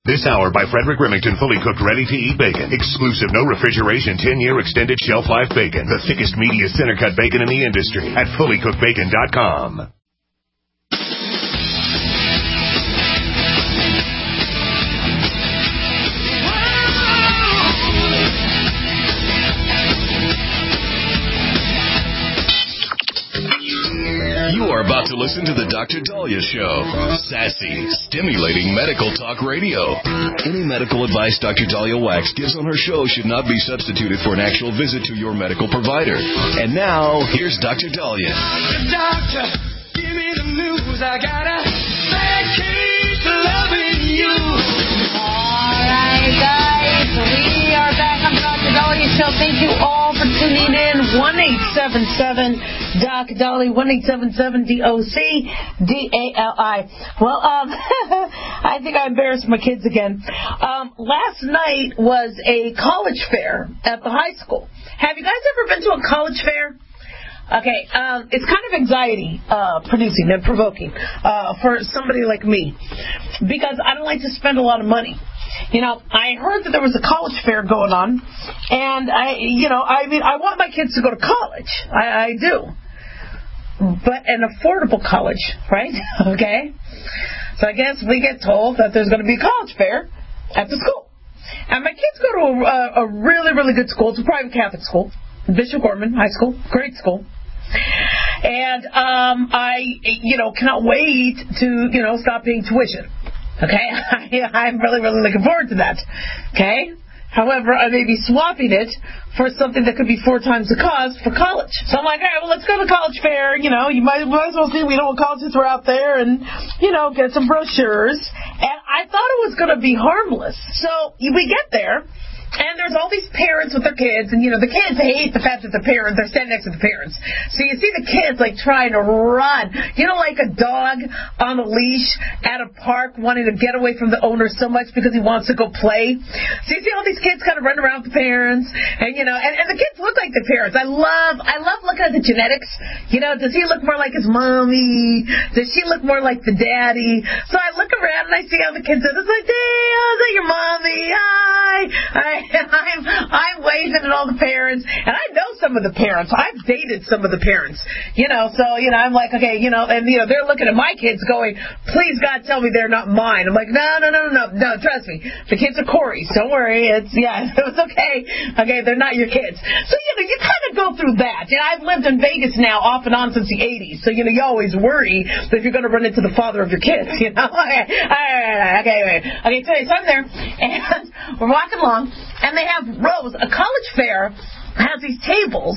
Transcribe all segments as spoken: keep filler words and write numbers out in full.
This hour by Frederick Remington, fully cooked, ready-to-eat bacon. Exclusive, no refrigeration, ten-year extended shelf life bacon. The thickest, meatiest, center-cut bacon in the industry at fully cooked bacon dot com. You are about to listen to the Doctor Dahlia Show. Sassy, stimulating medical talk radio. Any medical advice Doctor Dahlia Wax gives on her show should not be substituted for an actual visit to your medical provider. And now, here's Doctor Dahlia. Doctor, give me the news. I got a bad case of loving you. All right, guys, we are back on the Doctor Dahlia Show. Thank you all for tuning in. one eight seven seven Doc Dahlia, one eight seven seven D O C D A L I. Well, um, I think I embarrassed my kids again. Um, last night was a college fair at the high school. Have you guys ever been to a college fair? Okay, um, it's kind of anxiety uh, producing and provoking uh, for somebody like me, because I don't like to spend a lot of money. You know, I heard that there was a college fair going on, and I, you know, I mean, I want my kids to go to college. I, I do. But an affordable college, right? Okay? So I guess we get told that there's going to be a college fair at the school. And my kids go to a, a really, really good school. It's a private Catholic school. Bishop Gorman High School. Great school. And um, I, you know, cannot wait to, you know, stop paying tuition. Okay? I'm really, really looking forward to that. Okay? However, I may be swapping it for something that could be four times the cost for college. So I'm like, all right, well, let's go to the college fair. You know, you might, might as well see, you know, what colleges were out there and, you know, get some brochures. And I thought it was going to be harmless. So we get there. And there's all these parents with their kids, and, you know, the kids hate the fact that the parents, they're standing next to the parents. So you see the kids, like, trying to run. You know, like a dog on a leash at a park wanting to get away from the owner so much because he wants to go play. So you see all these kids kind of running around with the parents, and, you know, and, and the kids look like the parents. I love, I love looking at the genetics. You know, does he look more like his mommy? Does she look more like the daddy? So I look around and I see how the kids are. It's like, hey, how's that your mommy? Hi. Hi. And I'm, I'm waving at all the parents, and I know some of the parents. I've dated some of the parents, you know, so, you know, I'm like, okay, you know, and, you know, they're looking at my kids going, please, God, tell me they're not mine. I'm like, no, no, no, no, no, no, trust me. The kids are Corey's. Don't worry. It's, yeah, it's okay. Okay, they're not your kids. So, you know, you kind of go through that. You know, I've lived in Vegas now off and on since the eighties, so, you know, you always worry that you're going to run into the father of your kids, you know. Okay, okay, okay, okay, so I'm there, and we're walking along. And they have rows. A college fair has these tables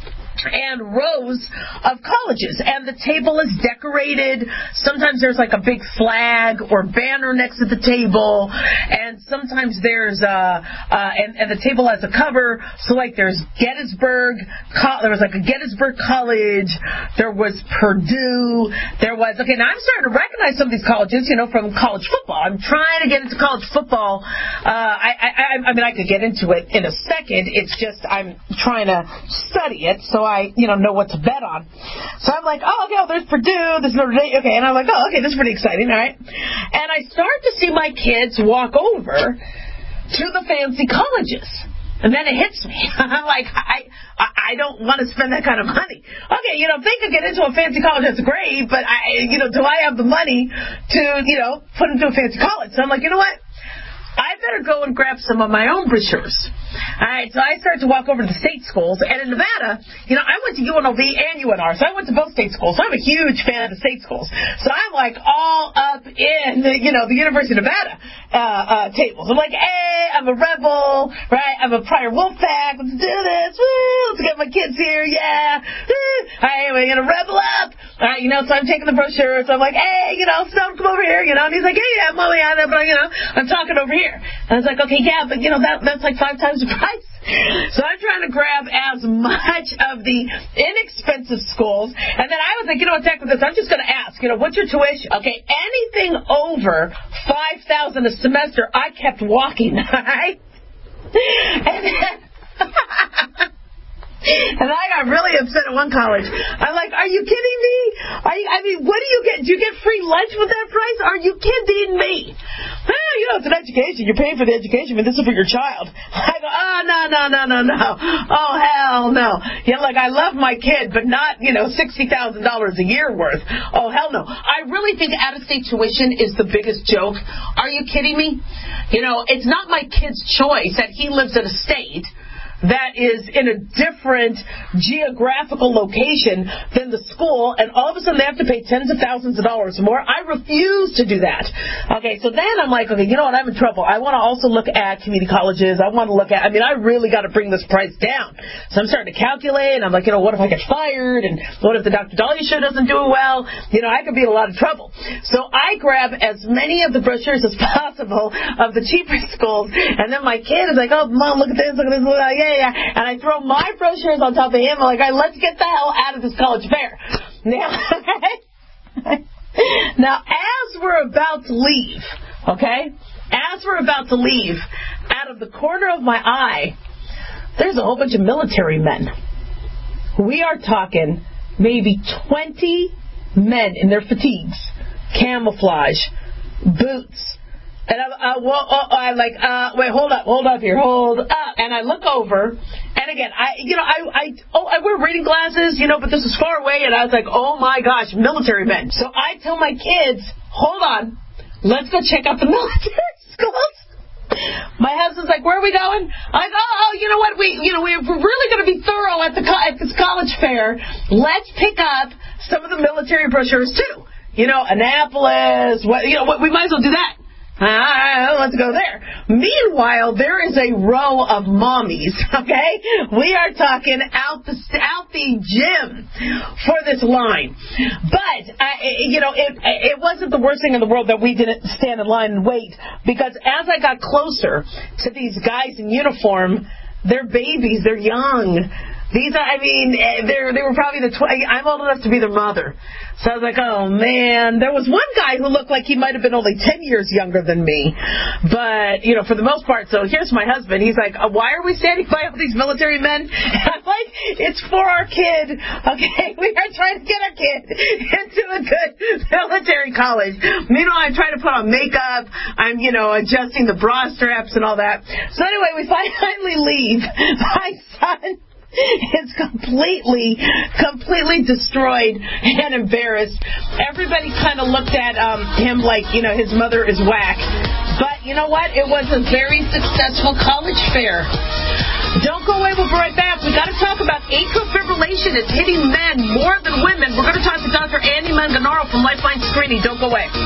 and rows of colleges, and the table is decorated. Sometimes there's like a big flag or banner next to the table, and sometimes there's uh, uh and, and the table has a cover. So like there's Gettysburg, there was like a Gettysburg College, there was Purdue, there was okay. Now I'm starting to recognize some of these colleges, you know, from college football. I'm trying to get into college football. Uh, I, I I mean I could get into it in a second. It's just I'm trying to study it. So I, you know, know what to bet on. So I'm like, oh, okay, oh, there's Purdue, there's Notre Dame, okay, and I'm like, oh, okay, this is pretty exciting, all right. And I start to see my kids walk over to the fancy colleges. And then it hits me. I'm like, I I don't want to spend that kind of money. Okay, you know, if they could get into a fancy college, that's great, but, I, you know, do I have the money to, you know, put into a fancy college? So I'm like, you know what? I better go and grab some of my own brochures. All right, so I started to walk over to the state schools, and in Nevada, you know, I went to U N L V and U N R, so I went to both state schools. So I'm a huge fan of the state schools. So I'm like all up in, the, you know, the University of Nevada uh, uh, tables. I'm like, hey, I'm a rebel, right? I'm a prior Wolfpack. Let's do this. Woo! Let's get my kids here. Yeah. Woo! All right, we're gonna rebel up. All right, you know, so I'm taking the brochures. So I'm like, hey, you know, Stone, come over here. You know, and he's like, hey, yeah, mommy, I know, but you know, I'm talking over here. And I was like, okay, yeah, but, you know, that that's like five times the price. So I'm trying to grab as much of the inexpensive schools. And then I was like, you know what, heck with this, I'm just going to ask, you know, what's your tuition? Okay, anything over five thousand dollars a semester, I kept walking, all right? And then... And I got really upset at one college. I'm like, are you kidding me? Are you, I mean, what do you get? Do you get free lunch with that price? Are you kidding me? Well, you know, it's an education. You're paying for the education, but this is for your child. I go, oh, no, no, no, no, no. Oh, hell no. You know, like, I love my kid, but not, you know, sixty thousand dollars a year worth. Oh, hell no. I really think out-of-state tuition is the biggest joke. Are you kidding me? You know, it's not my kid's choice that he lives in a state that is in a different geographical location than the school, and all of a sudden they have to pay tens of thousands of dollars more. I refuse to do that. Okay, so then I'm like, okay, you know what, I'm in trouble. I want to also look at community colleges. I want to look at, I mean, I really got to bring this price down. So I'm starting to calculate, and I'm like, you know, what if I get fired, and what if the Doctor Dahlia show doesn't do well? You know, I could be in a lot of trouble. So I grab as many of the brochures as possible of the cheaper schools, and then my kid is like, oh, Mom, look at this, look at this, look at that. Yeah, yeah. And I throw my brochures on top of him. I'm like, all right, let's get the hell out of this college fair. Now, now, as we're about to leave, okay, as we're about to leave, out of the corner of my eye, there's a whole bunch of military men. We are talking maybe twenty men in their fatigues, camouflage, boots. And I'm, uh, well, uh, I'm like, uh, wait, hold up, hold up here, hold up. And I look over, and again, I, you know, I, I, oh, I wear reading glasses, you know, but this is far away, and I was like, oh my gosh, military men. So I tell my kids, hold on, let's go check out the military schools. My husband's like, where are we going? I go, oh, you know what, we, you know, we're really going to be thorough at the at this college fair. Let's pick up some of the military brochures too. You know, Annapolis, what, you know, what, we might as well do that. Ah, let's go there. Meanwhile, there is a row of mommies, okay? We are talking out the out the gym for this line. But, I, you know, it it wasn't the worst thing in the world that we didn't stand in line and wait, because as I got closer to these guys in uniform, they're babies, they're young. These are, I mean, they're, they were probably the, tw- I'm old enough to be their mother. So I was like, oh man. There was one guy who looked like he might have been only ten years younger than me. But, you know, for the most part, so here's my husband. He's like, why are we standing by all these military men? And I'm like, it's for our kid. Okay, we are trying to get our kid into a good military college. Meanwhile, I'm trying to put on makeup. I'm, you know, adjusting the bra straps and all that. So anyway, we finally leave. My son is completely, completely destroyed and embarrassed. Everybody kind of looked at um, him like, you know, his mother is whack. But you know what? It was a very successful college fair. Don't go away. We'll be right back. We got to talk about atrial fibrillation. It's hitting men more than women. We're going to talk to Doctor Andy Manganaro from Lifeline Screening. Don't go away.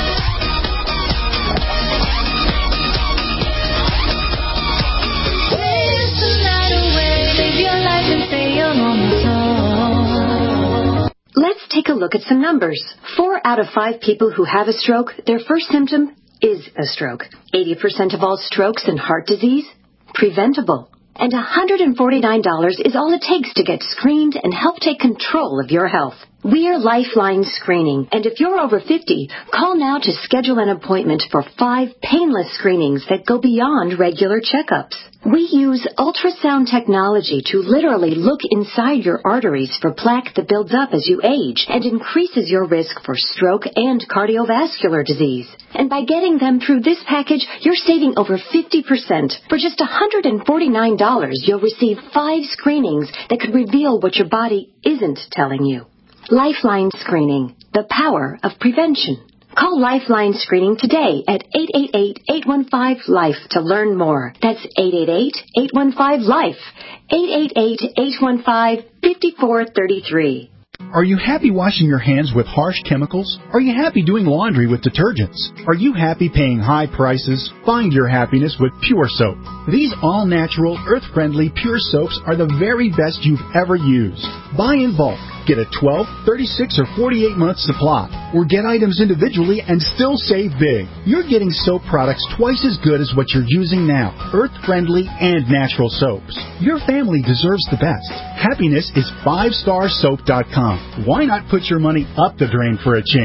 Let's take a look at some numbers. Four out of five people who have a stroke, their first symptom is a stroke. eighty percent of all strokes and heart disease, preventable. And one hundred forty-nine dollars is all it takes to get screened and help take control of your health. We're Lifeline Screening, and if you're over fifty, call now to schedule an appointment for five painless screenings that go beyond regular checkups. We use ultrasound technology to literally look inside your arteries for plaque that builds up as you age and increases your risk for stroke and cardiovascular disease. And by getting them through this package, you're saving over fifty percent. For just one hundred forty-nine dollars, you'll receive five screenings that could reveal what your body isn't telling you. Lifeline Screening, the power of prevention. Call Lifeline Screening today at eight eight eight, eight one five, LIFE to learn more. That's eight eight eight, eight one five, LIFE. eight eight eight, eight one five, five four three three. Are you happy washing your hands with harsh chemicals? Are you happy doing laundry with detergents? Are you happy paying high prices? Find your happiness with Pure Soap. These all-natural, earth-friendly Pure Soaps are the very best you've ever used. Buy in bulk. Get a twelve, thirty-six, or forty-eight month supply. Or get items individually and still save big. You're getting soap products twice as good as what you're using now. Earth-friendly and natural soaps. Your family deserves the best. Happiness is five star soap dot com. Why not put your money up the drain for a change?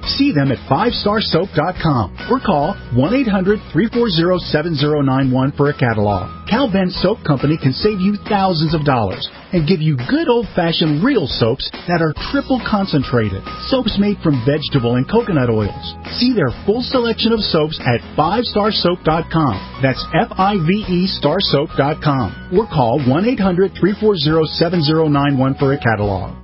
See them at five star soap dot com or call one eight hundred three four zero seven zero nine one for a catalog. Cal Ben Soap Company can save you thousands of dollars and give you good old-fashioned real soaps that are triple concentrated. Soaps made from vegetable and coconut oils. See their full selection of soaps at five star soap dot com. That's F I V E star soap dot com. Or call one eight hundred three four zero seven zero nine one for a catalog.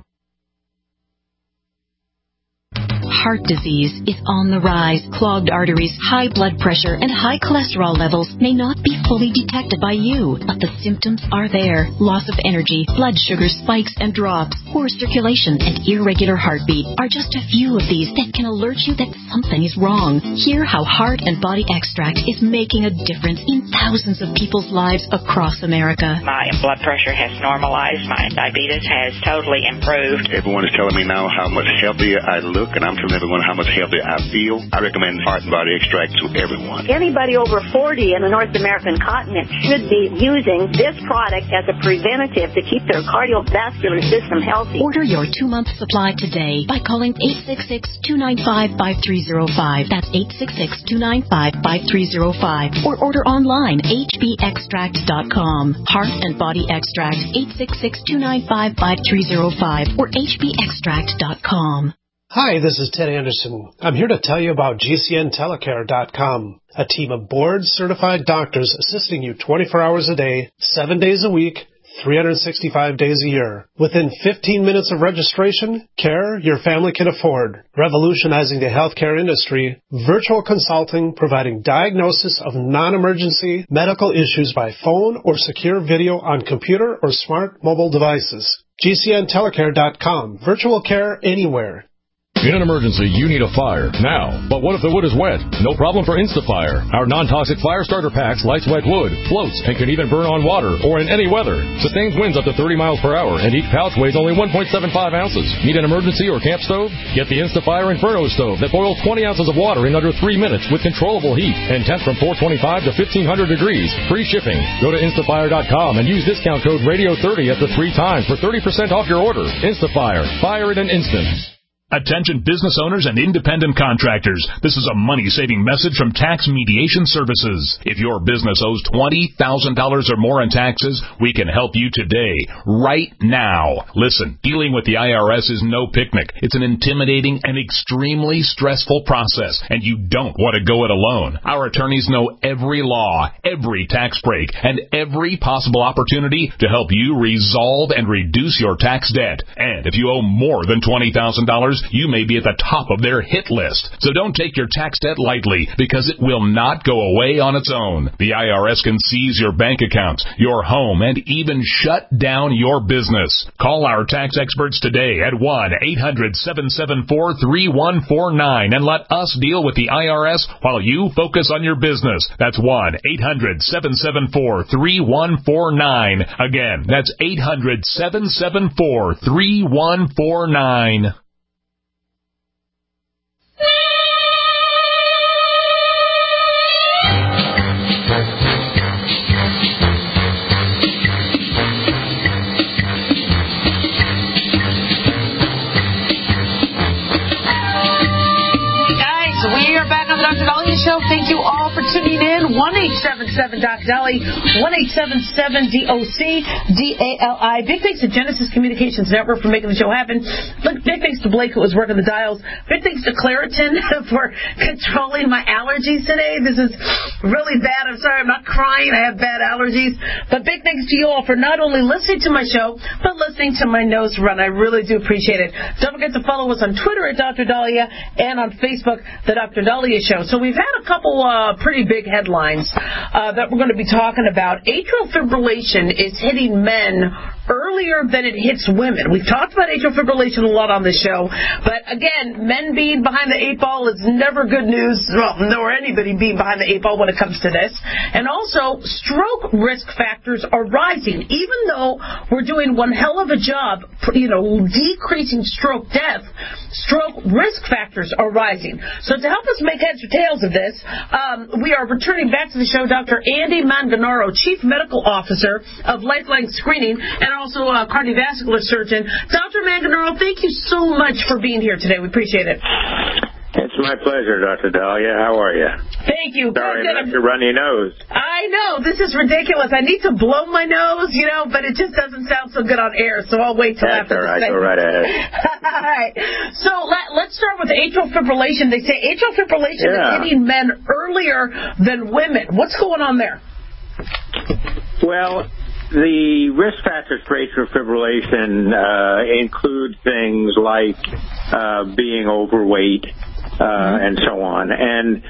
Heart disease is on the rise. Clogged arteries, high blood pressure, and high cholesterol levels may not be fully detected by you, but the symptoms are there. Loss of energy, blood sugar spikes and drops, poor circulation, and irregular heartbeat are just a few of these that can alert you that something is wrong. Hear how Heart and Body Extract is making a difference in thousands of people's lives across America. My blood pressure has normalized. My diabetes has totally improved. Everyone is telling me now how much healthier I look, and I'm telling everyone how much healthier I feel. I recommend Heart and Body Extract to everyone. Anybody over forty in the North American continent should be using this product as a preventative to keep their cardiovascular system healthy. Order your two-month supply today by calling eight six six, two nine five, five three zero five. That's eight six six, two nine five, five three zero five. Or order online, h b extract dot com. Heart and Body Extract, eight six six, two nine five, five three zero five or h b extract dot com. Hi, this is Ted Anderson. I'm here to tell you about G C N telecare dot com, a team of board-certified doctors assisting you twenty-four hours a day, seven days a week, three hundred sixty-five days a year. Within fifteen minutes of registration, care your family can afford. Revolutionizing the healthcare industry, virtual consulting providing diagnosis of non-emergency medical issues by phone or secure video on computer or smart mobile devices. G C N telecare dot com. Virtual care anywhere. In an emergency, you need a fire now. But what if the wood is wet? No problem for InstaFire. Our non-toxic fire starter packs lights wet wood, floats, and can even burn on water or in any weather. Sustains winds up to thirty miles per hour, and each pouch weighs only one point seven five ounces. Need an emergency or camp stove? Get the InstaFire Inferno stove that boils twenty ounces of water in under three minutes with controllable heat and temps from four twenty-five to fifteen hundred degrees. Free shipping. Go to Instafire dot com and use discount code radio thirty at the three times for thirty percent off your order. Instafire. Fire in an instant. Attention business owners and independent contractors. This is a money-saving message from Tax Mediation Services. If your business owes twenty thousand dollars or more in taxes, we can help you today, right now. Listen, dealing with the I R S is no picnic. It's an intimidating and extremely stressful process, and you don't want to go it alone. Our attorneys know every law, every tax break, and every possible opportunity to help you resolve and reduce your tax debt. And if you owe more than twenty thousand dollars, you may be at the top of their hit list. So don't take your tax debt lightly, because it will not go away on its own. The I R S can seize your bank accounts, your home, and even shut down your business. Call our tax experts today at one eight hundred, seven seven four, three one four nine and let us deal with the I R S while you focus on your business. That's one eight hundred, seven seven four, three one four nine. Again, that's eight hundred, seven seven four, three one four nine. Doctor Dahlia Show. Thank you all for tuning in. one eight seven seven Doc Dolly, one eight seven seven D O C D A L I. Big thanks to Genesis Communications Network for making the show happen. Big thanks to Blake who was working the dials. Big thanks to Claritin for controlling my allergies today. This is really bad. I'm sorry, I'm not crying. I have bad allergies. But big thanks to you all for not only listening to my show, but listening to my nose run. I really do appreciate it. Don't forget to follow us on Twitter at Doctor Dahlia and on Facebook, The Doctor Dahlia Show. So we've had a couple uh, pretty big headlines uh, that we're going to be talking about. Atrial fibrillation is hitting men earlier than it hits women. We've talked about atrial fibrillation a lot on this show, but again, men being behind the eight ball is never good news, well, nor anybody being behind the eight ball when it comes to this. And also, stroke risk factors are rising. Even though we're doing one hell of a job, you know, decreasing stroke death, stroke risk factors are rising. So to help us make heads or tails of this, um, we are returning back to the show Doctor Andy Manganaro, Chief Medical Officer of Lifeline Screening, and also a cardiovascular surgeon. Doctor Manganaro, thank you so much for being here today. We appreciate it. my pleasure, Doctor Dahlia. How are you? Thank you. Sorry, Good, not good. your runny nose. I know. This is ridiculous. I need to blow my nose, you know, but it just doesn't sound so good on air, so I'll wait till That's after all the right. segment. Go right ahead. All right. So let, let's start with atrial fibrillation. They say atrial fibrillation Yeah. is hitting men earlier than women. What's going on there? Well, the risk factors for atrial fibrillation uh, include things like uh, being overweight uh, mm-hmm. and so on. And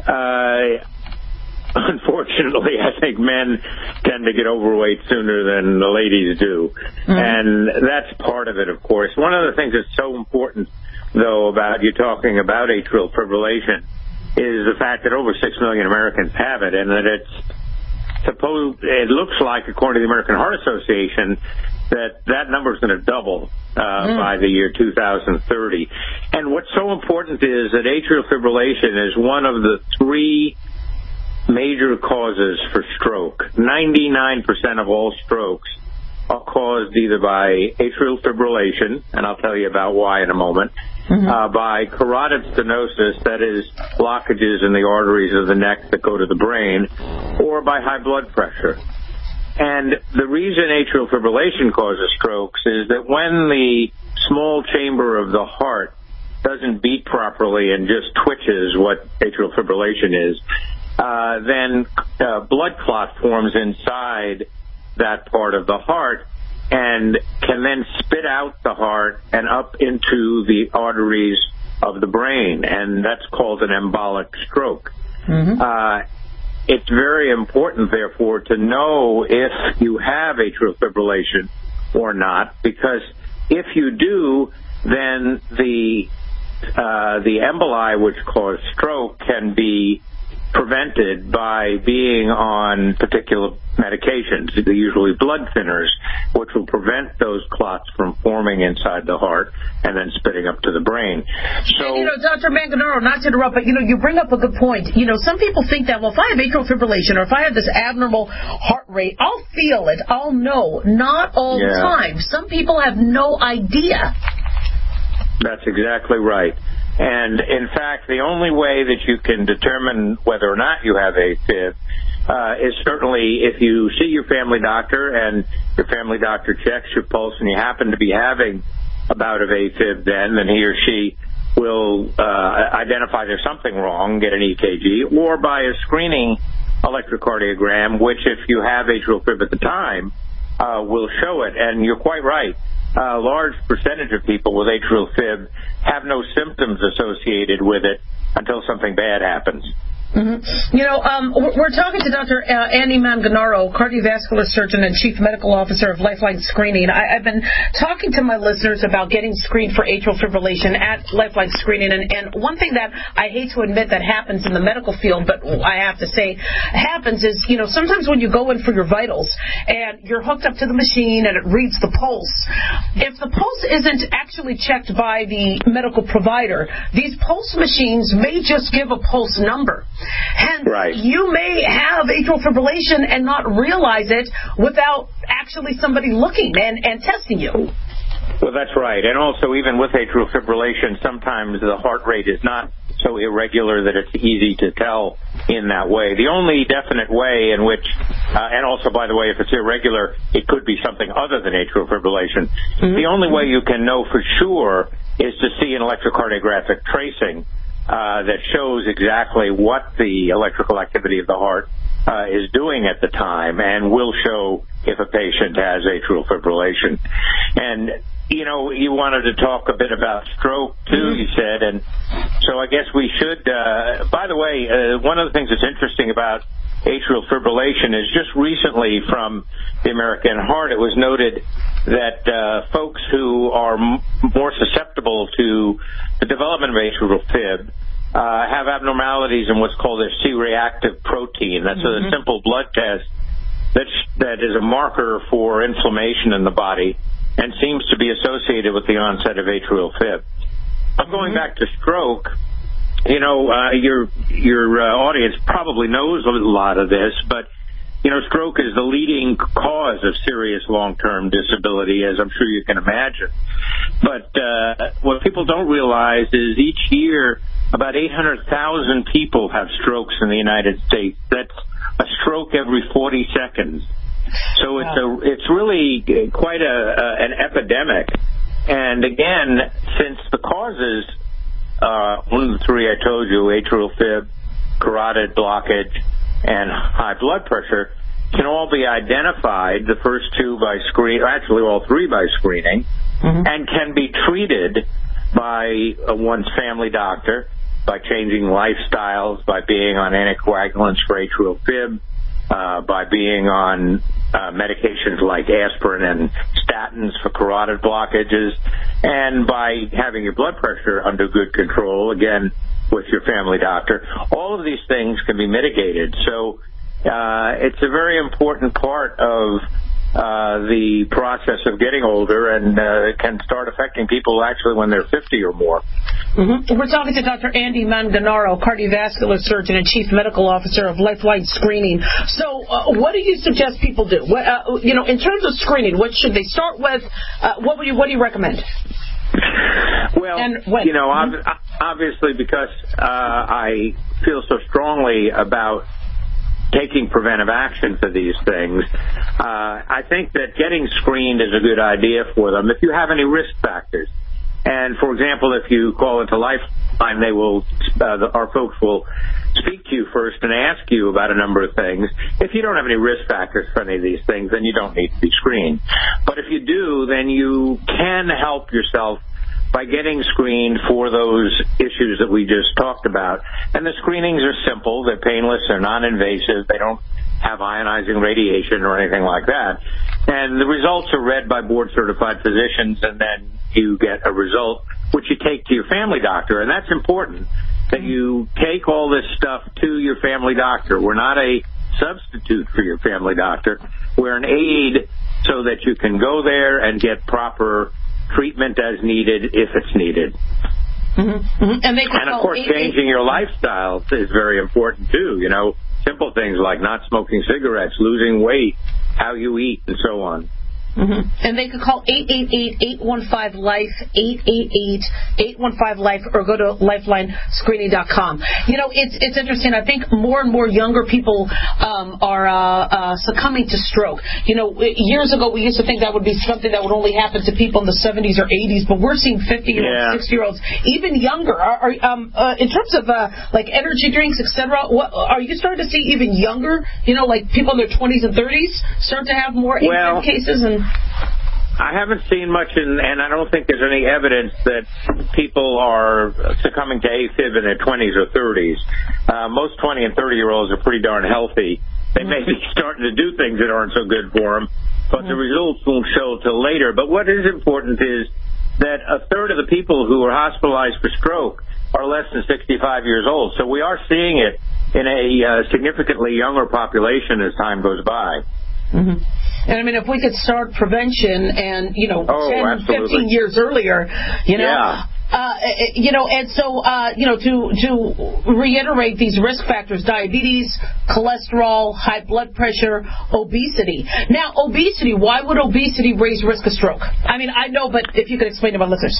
uh, unfortunately, I think men tend to get overweight sooner than the ladies do. Mm-hmm. And that's part of it, of course. One of the things that's so important, though, about you talking about atrial fibrillation is the fact that over six million Americans have it, and that it's Suppose it looks like, according to the American Heart Association, that that number is going to double uh, mm. by the year two thousand thirty. And what's so important is that atrial fibrillation is one of the three major causes for stroke. ninety-nine percent of all strokes are caused either by atrial fibrillation, and I'll tell you about why in a moment, mm-hmm. uh, by carotid stenosis, that is blockages in the arteries of the neck that go to the brain, or by high blood pressure. And the reason atrial fibrillation causes strokes is that when the small chamber of the heart doesn't beat properly and just twitches, what atrial fibrillation is, uh, then uh, blood clot forms inside that part of the heart and can then spit out the heart and up into the arteries of the brain, and that's called an embolic stroke. Mm-hmm. Uh, it's very important, therefore, to know if you have atrial fibrillation or not, because if you do, then the uh, the emboli which cause stroke can be prevented by being on particular medications, usually blood thinners, which will prevent those clots from forming inside the heart and then spitting up to the brain. So, and, you know, Doctor Manganaro, not to interrupt, but, you know, you bring up a good point. You know, some people think that, well, if I have atrial fibrillation or if I have this abnormal heart rate, I'll feel it, I'll know. Not all yeah. the time. Some people have no idea. That's exactly right. And, in fact, the only way that you can determine whether or not you have AFib uh, is certainly if you see your family doctor and your family doctor checks your pulse and you happen to be having a bout of AFib, then, then he or she will uh, identify there's something wrong, get an E K G, or by a screening electrocardiogram, which, if you have atrial fib at the time, uh, will show it. And you're quite right. A large percentage of people with atrial fib have no symptoms associated with it until something bad happens. Mm-hmm. You know, um, we're talking to Doctor Uh, Andy Manganaro, cardiovascular surgeon and chief medical officer of Lifeline Screening. I, I've been talking to my listeners about getting screened for atrial fibrillation at Lifeline Screening, and, and one thing that I hate to admit that happens in the medical field, but I have to say happens is, you know, sometimes when you go in for your vitals and you're hooked up to the machine and it reads the pulse, if the pulse isn't actually checked by the medical provider, these pulse machines may just give a pulse number. And right. you may have atrial fibrillation and not realize it without actually somebody looking and, and testing you. Well, that's right. And also, even with atrial fibrillation, sometimes the heart rate is not so irregular that it's easy to tell in that way. The only definite way in which, uh, and also, by the way, if it's irregular, it could be something other than atrial fibrillation. Mm-hmm. The only way you can know for sure is to see an electrocardiographic tracing Uh, that shows exactly what the electrical activity of the heart uh, is doing at the time, and will show if a patient has atrial fibrillation. And, you know, you wanted to talk a bit about stroke, too, mm-hmm. you said, and so I guess we should, uh, by the way, uh, one of the things that's interesting about atrial fibrillation is just recently from the American Heart, it was noted that uh, folks who are m- more susceptible to the development of atrial fib uh, have abnormalities in what's called a C-reactive protein. That's mm-hmm. a simple blood test that's, that is a marker for inflammation in the body and seems to be associated with the onset of atrial fib. I'm going mm-hmm. back to stroke. You know, uh, your your uh, audience probably knows a lot of this, but, you know, stroke is the leading cause of serious long-term disability, as I'm sure you can imagine. But uh, what people don't realize is each year about eight hundred thousand people have strokes in the United States. That's a stroke every forty seconds. So it's a, it's really quite a, a an epidemic. And again, since the causes, uh, one of the three I told you, atrial fib, carotid blockage, and high blood pressure, can all be identified, the first two by screen, or actually all three by screening, mm-hmm. and can be treated by uh, one's family doctor, by changing lifestyles, by being on anticoagulants for atrial fib, uh, by being on uh, medications like aspirin and statins for carotid blockages, and by having your blood pressure under good control, again, with your family doctor. All of these things can be mitigated. So uh, it's a very important part of Uh, the process of getting older, and uh, it can start affecting people actually when they're fifty or more. Mm-hmm. We're talking to Doctor Andy Manganaro, cardiovascular surgeon and chief medical officer of Lifeline Screening. So uh, what do you suggest people do? What, uh, you know, in terms of screening, what should they start with? Uh, what would you What do you recommend? Well, you know, mm-hmm. obviously because uh, I feel so strongly about taking preventive action for these things, uh, I think that getting screened is a good idea for them if you have any risk factors. And, for example, if you call into Lifeline, they will, uh, the, our folks will speak to you first and ask you about a number of things. If you don't have any risk factors for any of these things, then you don't need to be screened. But if you do, then you can help yourself by getting screened for those issues that we just talked about. And the screenings are simple. They're painless. They're non-invasive. They don't have ionizing radiation or anything like that. And the results are read by board-certified physicians, and then you get a result which you take to your family doctor. And that's important, that you take all this stuff to your family doctor. We're not a substitute for your family doctor. We're an aid so that you can go there and get proper treatment as needed if it's needed. Mm-hmm. Mm-hmm. And, they and of course, eight, changing eight. your lifestyle is very important too. You know, simple things like not smoking cigarettes, losing weight, how you eat, and so on. Mm-hmm. And they could call eight eight eight, eight one five, LIFE, eight eight eight, eight one five, LIFE, or go to lifeline screening dot com. You know, it's it's interesting. I think more and more younger people um, are uh, uh, succumbing to stroke. You know, years ago we used to think that would be something that would only happen to people in the seventies or eighties, but we're seeing fifty-year-olds, yeah. sixty-year-olds, even younger. Are, are, um, uh, in terms of uh, like energy drinks, et cetera, what, are you starting to see even younger, you know, like people in their twenties and thirties start to have more well, cases? And I haven't seen much, in, and I don't think there's any evidence that people are succumbing to AFib in their twenties or thirties. Uh, most twenty and thirty-year-olds are pretty darn healthy. They may be starting to do things that aren't so good for them, but the results won't show till later. But what is important is that a third of the people who are hospitalized for stroke are less than sixty-five years old. So we are seeing it in a uh, significantly younger population as time goes by. Mm-hmm. And I mean, if we could start prevention and, you know, oh, ten, absolutely. fifteen years earlier, you know, yeah. uh, you know, and so, uh, you know, to, to reiterate these risk factors, diabetes, cholesterol, high blood pressure, obesity. Now, obesity, why would obesity raise risk of stroke? I mean, I know, but if you could explain to my listeners.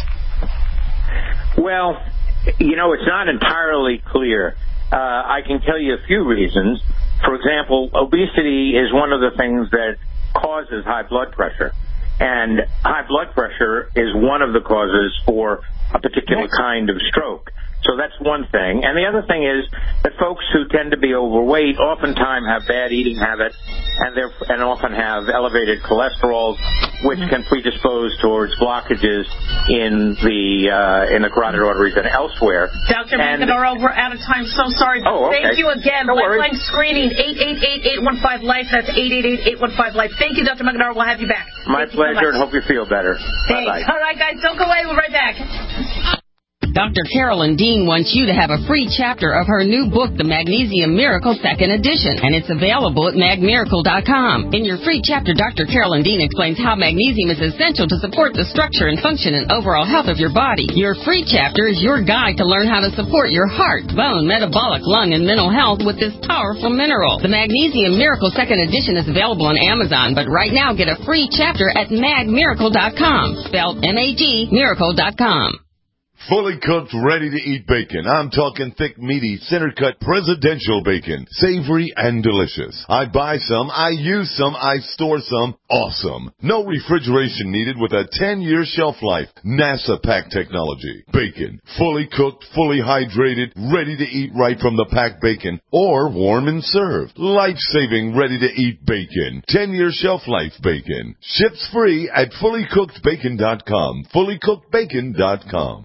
Well, you know, it's not entirely clear. Uh, I can tell you a few reasons. For example, obesity is one of the things that causes high blood pressure. And high blood pressure is one of the causes for a particular kind of stroke. So that's one thing. And the other thing is that folks who tend to be overweight oftentimes have bad eating habits and they're, and often have elevated cholesterol, which can predispose towards blockages in the uh, in the carotid arteries and elsewhere. Doctor Manganaro, we're out of time. So sorry. Oh, okay. Thank you again. No Lifeline Screening, eight eight eight, eight one five, LIFE. That's eight eight eight, eight one five, LIFE. Thank you, Doctor Manganaro. We'll have you back. My Thank pleasure, you so and hope you feel better. Thanks. Bye-bye. All right, guys, don't go away. We'll be right back. Doctor Carolyn Dean wants you to have a free chapter of her new book, The Magnesium Miracle Second Edition, and it's available at mag miracle dot com. In your free chapter, Doctor Carolyn Dean explains how magnesium is essential to support the structure and function and overall health of your body. Your free chapter is your guide to learn how to support your heart, bone, metabolic, lung, and mental health with this powerful mineral. The Magnesium Miracle Second Edition is available on Amazon, but right now get a free chapter at mag miracle dot com, spelled M A G, miracle dot com. Fully cooked, ready-to-eat bacon. I'm talking thick, meaty, center-cut presidential bacon. Savory and delicious. I buy some, I use some, I store some. Awesome. No refrigeration needed with a ten-year shelf life. NASA pack technology. Bacon. Fully cooked, fully hydrated, ready to eat right from the packed bacon. Or warm and served. Life-saving, ready-to-eat bacon. ten-year shelf life bacon. Ships free at fully cooked bacon dot com. fully cooked bacon dot com.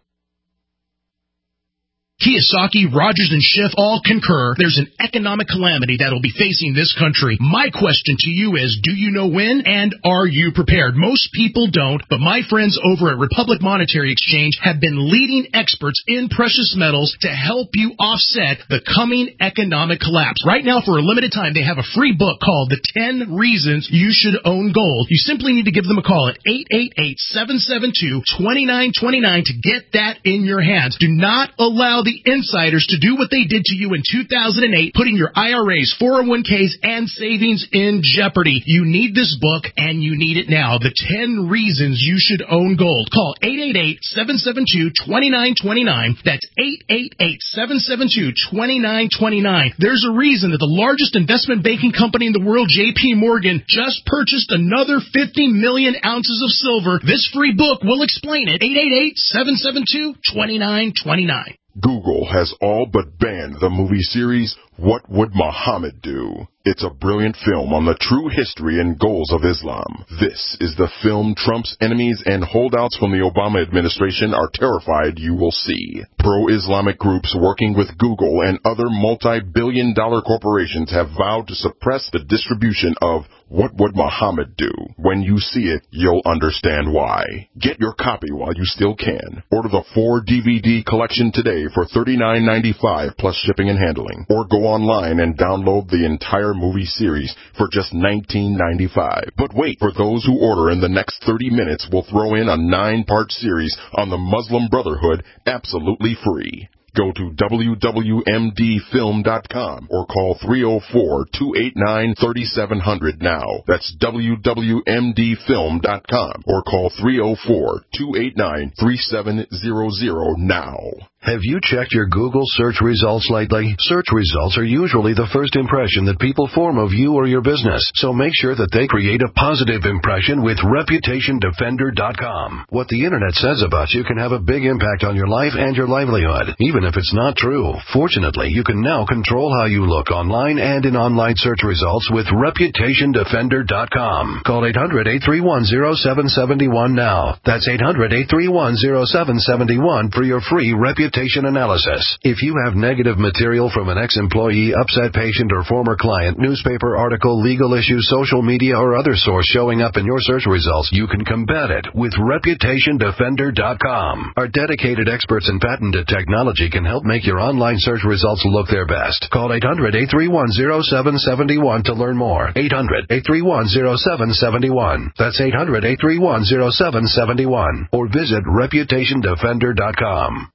Kiyosaki, Rogers, and Schiff all concur there's an economic calamity that will be facing this country. My question to you is, do you know when, and are you prepared? Most people don't, but my friends over at Republic Monetary Exchange have been leading experts in precious metals to help you offset the coming economic collapse. Right now, for a limited time, they have a free book called The ten Reasons You Should Own Gold. You simply need to give them a call at eight eight eight, seven seven two, two nine two nine to get that in your hands. Do not allow the insiders to do what they did to you in two thousand eight, putting your I R As, four oh one k's, and savings in jeopardy. You need this book, and you need it now. The ten Reasons You Should Own Gold. Call eight eight eight, seven seven two, two nine two nine. That's eight eight eight, seven seven two, two nine two nine. There's a reason that the largest investment banking company in the world, J P Morgan, just purchased another fifty million ounces of silver. This free book will explain it. eight eight eight, seven seven two, two nine two nine. Google has all but banned the movie series What Would Muhammad Do? It's a brilliant film on the true history and goals of Islam. This is the film Trump's enemies and holdouts from the Obama administration are terrified you will see. Pro-Islamic groups working with Google and other multi-billion dollar corporations have vowed to suppress the distribution of What Would Muhammad Do? When you see it, you'll understand why. Get your copy while you still can. Order the four D V D collection today for thirty-nine ninety-five plus shipping and handling. Or go online and download the entire movie series for just nineteen ninety-five. But wait, for those who order in the next thirty minutes, we'll throw in a nine-part series on the Muslim Brotherhood absolutely free. Go to W W M D film dot com or call three oh four, two eight nine, three seven zero zero now. That's W W M D film dot com or call three oh four, two eight nine, three seven zero zero now. Have you checked your Google search results lately? Search results are usually the first impression that people form of you or your business, so make sure that they create a positive impression with Reputation Defender dot com. What the Internet says about you can have a big impact on your life and your livelihood, even if it's not true. Fortunately, you can now control how you look online and in online search results with Reputation Defender dot com. Call eight hundred, eight three one, zero seven seven one now. That's eight hundred, eight three one, zero seven seven one for your free Reputation analysis. If you have negative material from an ex-employee, upset patient, or former client, newspaper article, legal issue, social media, or other source showing up in your search results, you can combat it with Reputation Defender dot com. Our dedicated experts in patented technology can help make your online search results look their best. Call eight hundred, eight three one, zero seven seven one to learn more. eight hundred, eight three one, zero seven seven one. That's eight hundred, eight three one, zero seven seven one. Or visit Reputation Defender dot com.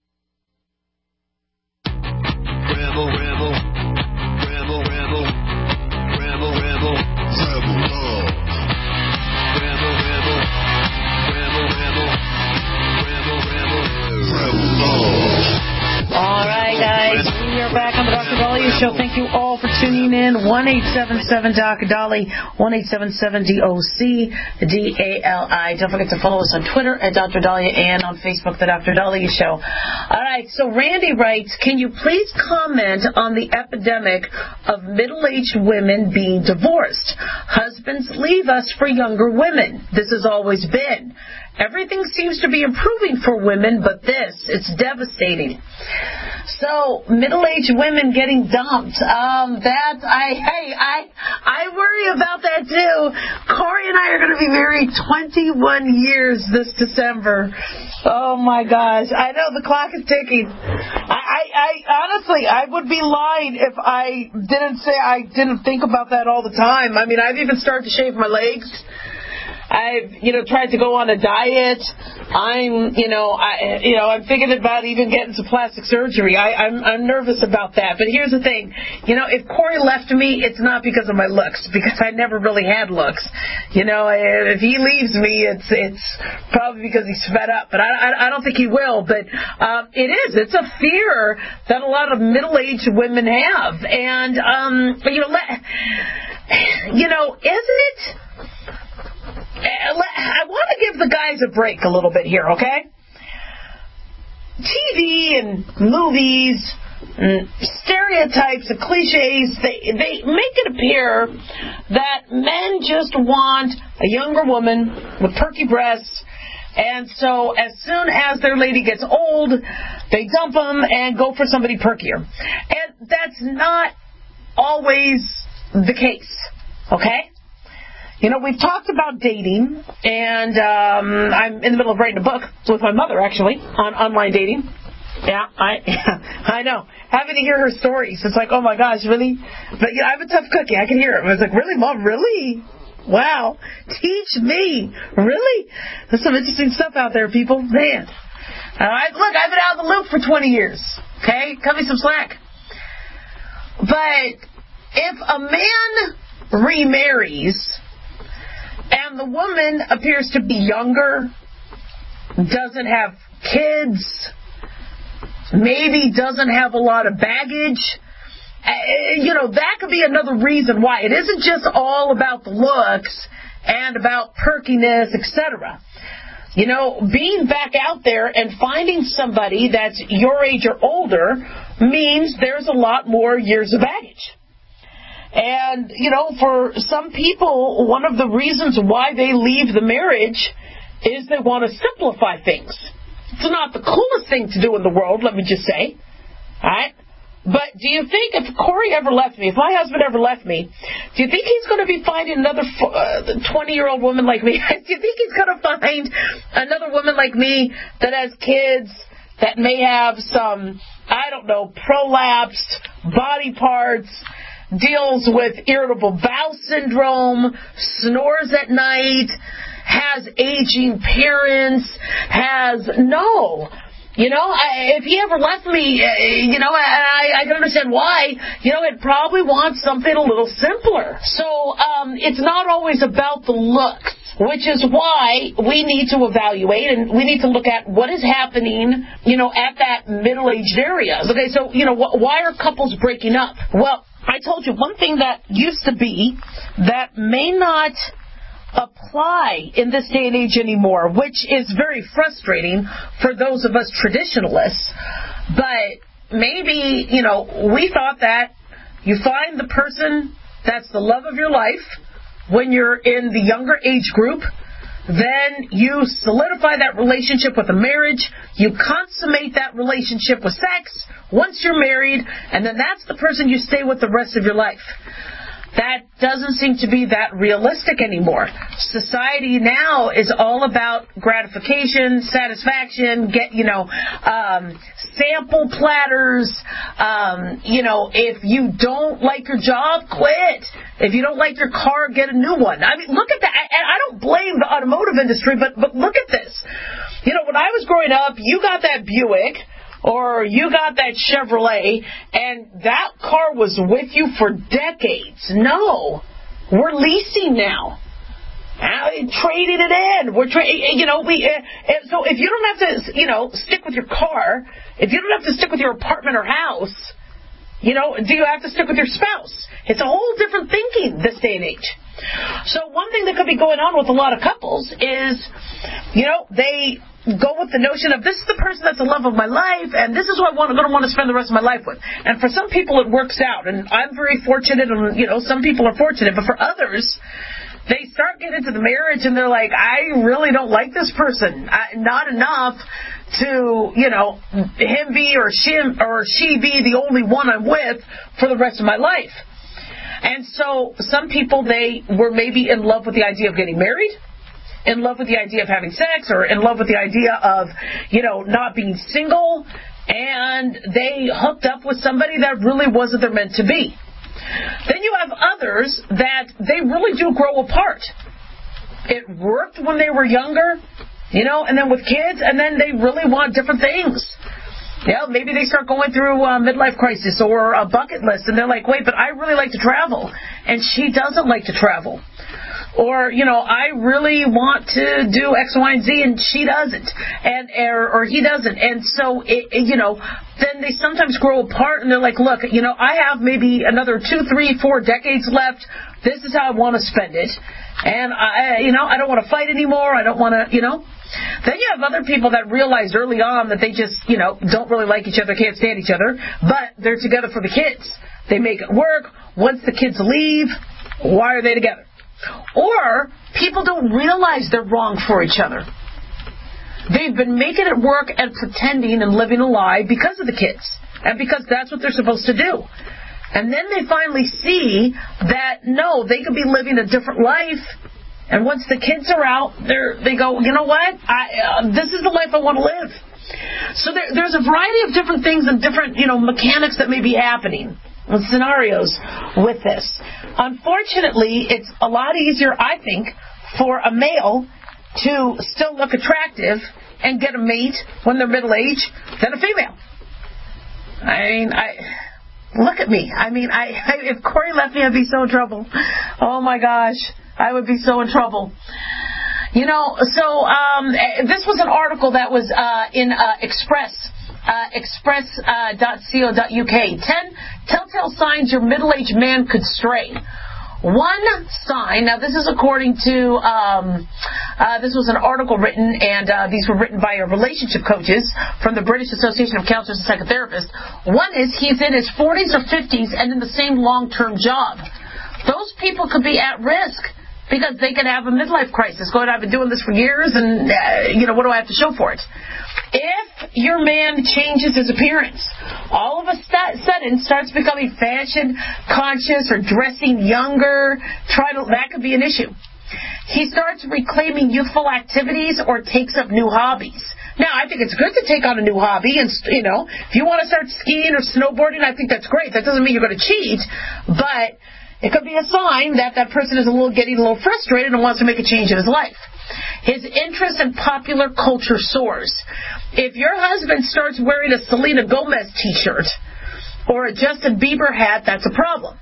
Rebel, rebel, rebel, rebel, rebel, rebel, rebel love. Rebel, rebel, rebel, rebel, rebel, rebel, rebel love. All right, guys, we are back on the Doctor Dahlia Show. Thank you all for tuning in. one eight seven seven D O C Dolly, one eight seven seven D O C D A L I. Don't forget to follow us on Twitter at Doctor Dahlia and on Facebook, The Doctor Dahlia Show. All right, so Randy writes, can you please comment on the epidemic of middle-aged women being divorced? Husbands leave us for younger women. This has always been. Everything seems to be improving for women, but this, it's devastating. So, middle-aged women getting dumped. Um, that, I, hey, I, I worry about that too. Corey and I are going to be married twenty-one years this December. Oh my gosh. I know the clock is ticking. I, I, I honestly, I would be lying if I didn't say I didn't think about that all the time. I mean, I've even started to shave my legs. I, I've, you know, tried to go on a diet. I'm, you know, I, you know, I'm thinking about even getting some plastic surgery. I, I'm, I'm nervous about that. But here's the thing, you know, if Corey left me, it's not because of my looks, because I never really had looks. You know, if he leaves me, it's, it's probably because he's fed up. But I, I, I don't think he will. But um, it is. It's a fear that a lot of middle-aged women have, and um, you know, let, you know, isn't it? I want to give the guys a break a little bit here, okay? T V and movies, and stereotypes and cliches, they, they make it appear that men just want a younger woman with perky breasts, and so as soon as their lady gets old, they dump them and go for somebody perkier. And that's not always the case, okay? You know, we've talked about dating, and um, I'm in the middle of writing a book with my mother, actually, on online dating. Yeah, I I know. Having to hear her stories, it's like, oh my gosh, really? But, you know, I'm a tough cookie. I can hear it. I was like, really, Mom, really? Wow. Teach me. Really? There's some interesting stuff out there, people. Man. All right, look, I've been out of the loop for twenty years. Okay? Cut me some slack. But if a man remarries and the woman appears to be younger, doesn't have kids, maybe doesn't have a lot of baggage, you know, that could be another reason why. It isn't just all about the looks and about perkiness, et cetera. You know, being back out there and finding somebody that's your age or older means there's a lot more years of baggage. And, you know, for some people, one of the reasons why they leave the marriage is they want to simplify things. It's not the coolest thing to do in the world, let me just say. All right? But do you think if Corey ever left me, if my husband ever left me, do you think he's going to be finding another twenty-year-old woman like me? Do you think he's going to find another woman like me that has kids, that may have some, I don't know, prolapsed body parts, deals with irritable bowel syndrome, snores at night, has aging parents, has, no. You know, I, if he ever left me, uh, you know, I, I can understand why. You know, it probably wants something a little simpler. So um, it's not always about the looks, which is why we need to evaluate and we need to look at what is happening, you know, at that middle-aged area. Okay, so, you know, wh- why are couples breaking up? Well, I told you one thing that used to be that may not apply in this day and age anymore, which is very frustrating for those of us traditionalists. But maybe, you know, we thought that you find the person that's the love of your life when you're in the younger age group, then you solidify that relationship with a marriage, you consummate that relationship with sex once you're married, and then that's the person you stay with the rest of your life. That doesn't seem to be that realistic anymore. Society now is all about gratification, satisfaction, get, you know, um, sample platters. Um, you know, if you don't like your job, quit. If you don't like your car, get a new one. I mean, look at that. And I don't blame the automotive industry, but, but look at this. You know, when I was growing up, you got that Buick, or you got that Chevrolet, and that car was with you for decades. No, we're leasing now. Uh, trading it in. We're tra- you know, we. Uh, so if you don't have to, you know, stick with your car, if you don't have to stick with your apartment or house, you know, do you have to stick with your spouse? It's a whole different thinking this day and age. So one thing that could be going on with a lot of couples is, you know, they go with the notion of this is the person that's the love of my life, and this is who I'm going to want to spend the rest of my life with. And for some people, it works out, and I'm very fortunate, and you know, some people are fortunate, but for others, they start getting into the marriage, and they're like, I really don't like this person, I, not enough to, you know, him be or she or she be the only one I'm with for the rest of my life. And so some people, they were maybe in love with the idea of getting married, in love with the idea of having sex, or in love with the idea of, you know, not being single, and they hooked up with somebody that really wasn't their meant to be. Then you have others that they really do grow apart. it worked when they were younger, you know, and then with kids, and then they really want different things. Yeah, maybe they start going through a midlife crisis or a bucket list, and they're like, wait, but I really like to travel, and she doesn't like to travel. Or, you know, I really want to do X, Y, and Z, and she doesn't, and or, or he doesn't. And so, it, it, you know, then they sometimes grow apart, and they're like, look, you know, I have maybe another two, three, four decades left. This is how I want to spend it. And, I, you know, I don't want to fight anymore. I don't want to, you know. Then you have other people that realized early on that they just, you know, don't really like each other, can't stand each other, but they're together for the kids. They make it work. Once the kids leave, why are they together? Or people don't realize they're wrong for each other. They've been making it work and pretending and living a lie because of the kids, and because that's what they're supposed to do. And then they finally see that, no, they could be living a different life. And once the kids are out, they're, they go, you know what? I, uh, this is the life I want to live. So there, there's a variety of different things and different, you know, mechanics that may be happening and scenarios with this. Unfortunately, it's a lot easier, I think, for a male to still look attractive and get a mate when they're middle-aged than a female. I mean, I... Look at me. I mean, I, I if Corey left me, I'd be so in trouble. Oh, my gosh. I would be so in trouble. You know, so um, this was an article that was uh, in uh, Express, uh, express dot co dot uk. Ten telltale signs your middle-aged man could stray. One sign, now this is according to, um, uh, this was an article written, and uh, these were written by relationship coaches from the British Association of Counselors and Psychotherapists. One is he's in his forties or fifties and in the same long-term job. Those people could be at risk because they could have a midlife crisis. Going, I've been doing this for years, and, uh, you know, what do I have to show for it? If your man changes his appearance, all of a sudden starts becoming fashion conscious or dressing younger, try to, that could be an issue. He starts reclaiming youthful activities or takes up new hobbies. Now, I think it's good to take on a new hobby, and, you know, if you want to start skiing or snowboarding, I think that's great. That doesn't mean you're going to cheat, but it could be a sign that that person is a little getting a little frustrated and wants to make a change in his life. His interest in popular culture soars. If your husband starts wearing a Selena Gomez t-shirt or a Justin Bieber hat, that's a problem.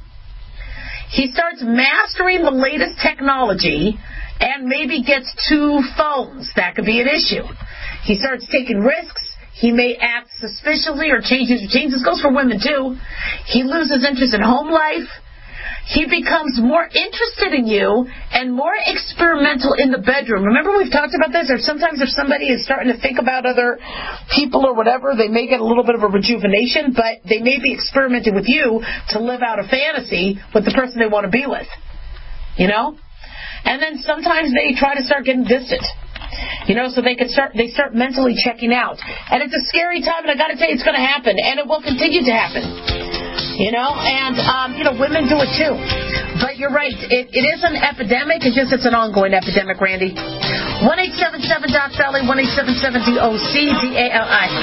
He starts mastering the latest technology and maybe gets two phones. That could be an issue. He starts taking risks. He may act suspiciously or change his routines. This goes for women, too. He loses interest in home life. He becomes more interested in you and more experimental in the bedroom. Remember we've talked about this? Or sometimes if somebody is starting to think about other people or whatever, they may get a little bit of a rejuvenation, but they may be experimenting with you to live out a fantasy with the person they want to be with. You know? And then sometimes they try to start getting distant. You know, so they can start they start mentally checking out. And it's a scary time, and I gotta tell you, it's gonna happen, and it will continue to happen. You know, and, um, you know, women do it too. But you're right, it, it is an epidemic, it's just it's an ongoing epidemic, Randy. one eight seven seven D O C Dolly, one eight seven seven D O C D A L I.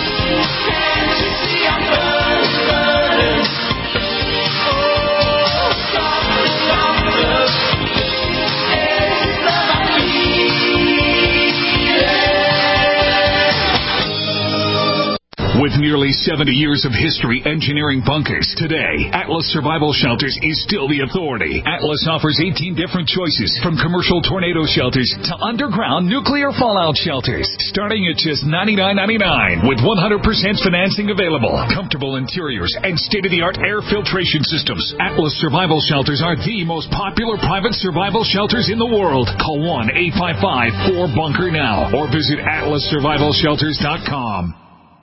With nearly seventy years of history engineering bunkers, today, Atlas Survival Shelters is still the authority. Atlas offers eighteen different choices, from commercial tornado shelters to underground nuclear fallout shelters, starting at just ninety-nine ninety-nine, with one hundred percent financing available, comfortable interiors, and state-of-the-art air filtration systems. Atlas Survival Shelters are the most popular private survival shelters in the world. Call one eight five five four bunker now, or visit atlas survival shelters dot com.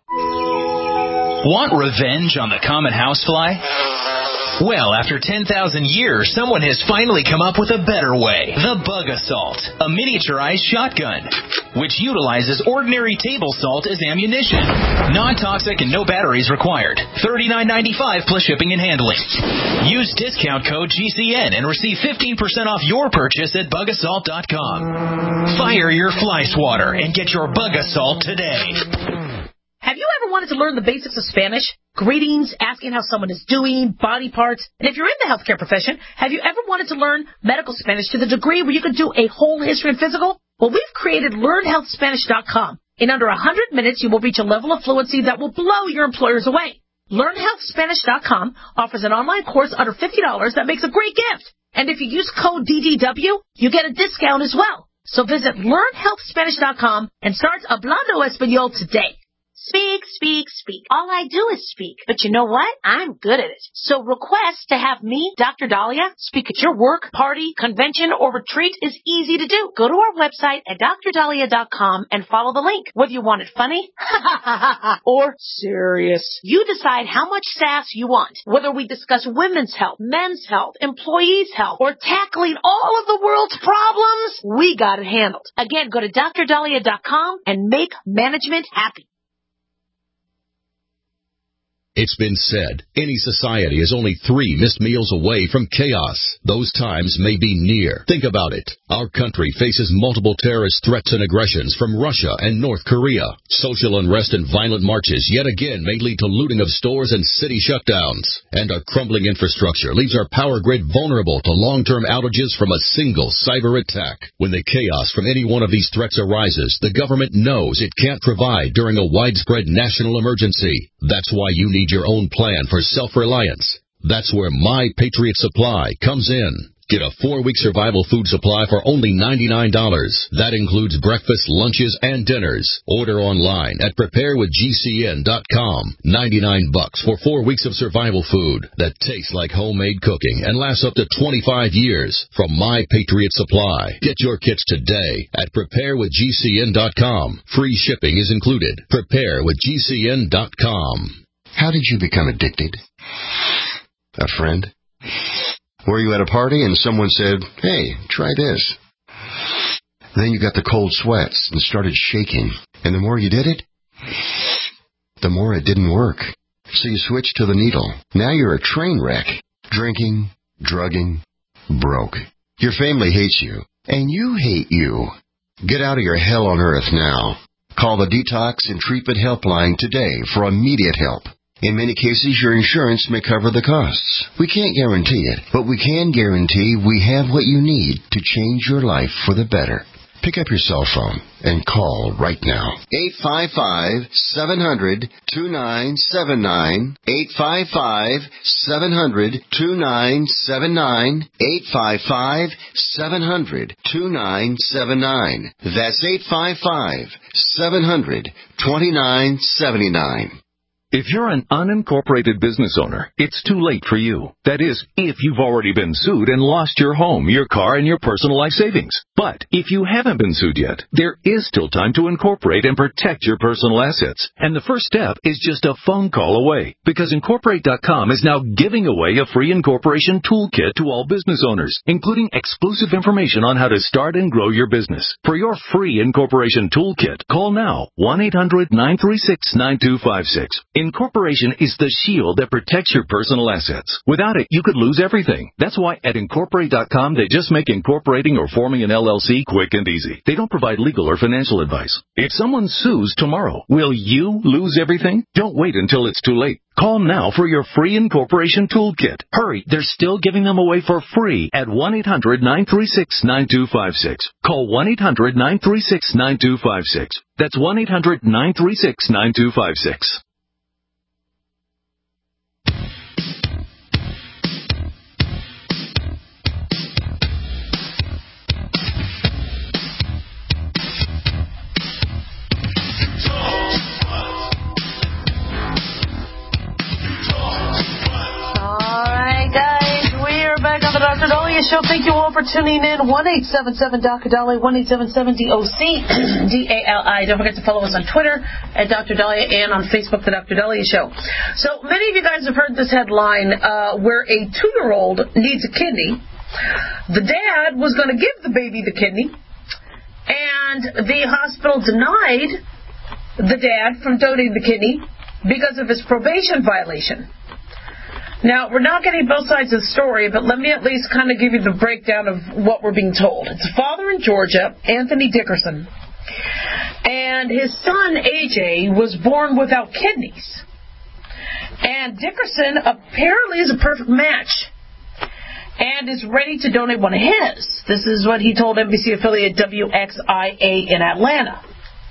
Want revenge on the common housefly? Well, after ten thousand years, someone has finally come up with a better way. The Bug Assault, a miniaturized shotgun, which utilizes ordinary table salt as ammunition. Non-toxic and no batteries required. thirty-nine ninety-five plus shipping and handling. Use discount code G C N and receive fifteen percent off your purchase at bug assault dot com. Fire your fly swatter and get your Bug Assault today. Have you ever ever wanted to learn the basics of Spanish? Greetings, asking how someone is doing, body parts. And if you're in the healthcare profession, have you ever wanted to learn medical Spanish to the degree where you could do a whole history and physical? Well, we've created learn health spanish dot com. In under one hundred minutes, you will reach a level of fluency that will blow your employers away. learn health spanish dot com offers an online course under fifty dollars that makes a great gift. And if you use code D D W, you get a discount as well. So visit learn health spanish dot com and start Hablando Español today. Speak, speak, speak. All I do is speak. But you know what? I'm good at it. So request to have me, Doctor Dahlia, speak at your work, party, convention, or retreat is easy to do. Go to our website at dr dahlia dot com and follow the link. Whether you want it funny or serious, you decide how much sass you want. Whether we discuss women's health, men's health, employees' health, or tackling all of the world's problems, we got it handled. Again, go to dr dahlia dot com and make management happy. It's been said, any society is only three missed meals away from chaos. Those times may be near. Think about it. Our country faces multiple terrorist threats and aggressions from Russia and North Korea. Social unrest and violent marches yet again may lead to looting of stores and city shutdowns. And our crumbling infrastructure leaves our power grid vulnerable to long-term outages from a single cyber attack. When the chaos from any one of these threats arises, the government knows it can't provide during a widespread national emergency. That's why you need your own plan for self-reliance. That's where My Patriot Supply comes in. Get a four-week survival food supply for only ninety-nine dollars. That includes breakfast, lunches, and dinners. Order online at prepare with G C N dot com. ninety-nine bucks for four weeks of survival food that tastes like homemade cooking and lasts up to twenty-five years from My Patriot Supply. Get your kits today at prepare with G C N dot com. Free shipping is included. prepare with G C N dot com. How did you become addicted? A friend? Were you at a party and someone said, hey, try this? Then you got the cold sweats and started shaking. And the more you did it, the more it didn't work. So you switched to the needle. Now you're a train wreck. Drinking, drugging, broke. Your family hates you. And you hate you. Get out of your hell on earth now. Call the Detox and Treatment Helpline today for immediate help. In many cases, your insurance may cover the costs. We can't guarantee it, but we can guarantee we have what you need to change your life for the better. Pick up your cell phone and call right now. eight five five, seven hundred, two nine seven nine. eight five five, seven hundred, two nine seven nine. eight five five, seven hundred, two nine seven nine. That's eight five five, seven hundred, two nine seven nine. If you're an unincorporated business owner, it's too late for you. That is, if you've already been sued and lost your home, your car, and your personal life savings. But if you haven't been sued yet, there is still time to incorporate and protect your personal assets. And the first step is just a phone call away, because Incorporate dot com is now giving away a free incorporation toolkit to all business owners, including exclusive information on how to start and grow your business. For your free incorporation toolkit, call now, one eight hundred, nine three six, nine two five six. Incorporation is the shield that protects your personal assets. Without it, you could lose everything. That's why at Incorporate dot com, they just make incorporating or forming an L L C quick and easy. They don't provide legal or financial advice. If someone sues tomorrow, will you lose everything? Don't wait until it's too late. Call now for your free incorporation toolkit. Hurry, they're still giving them away for free at one eight hundred, nine three six, nine two five six. Call one eight hundred, nine three six, nine two five six. That's one eight hundred, nine three six, nine two five six. Doctor Dahlia Show. Thank you all for tuning in. one eight seven seven, D O C, Dahlia, one eight seven seven, D O C, D A L I. Don't forget to follow us on Twitter at Doctor Dahlia and on Facebook, The Doctor Dahlia Show. So many of you guys have heard this headline uh, where a two-year-old needs a kidney. The dad was going to give the baby the kidney, and the hospital denied the dad from donating the kidney because of his probation violation. Now, we're not getting both sides of the story, but let me at least kind of give you the breakdown of what we're being told. It's a father in Georgia, Anthony Dickerson, And his son, A J, was born without kidneys. And Dickerson apparently is a perfect match and is ready to donate one of his. This is what he told N B C affiliate W X I A in Atlanta.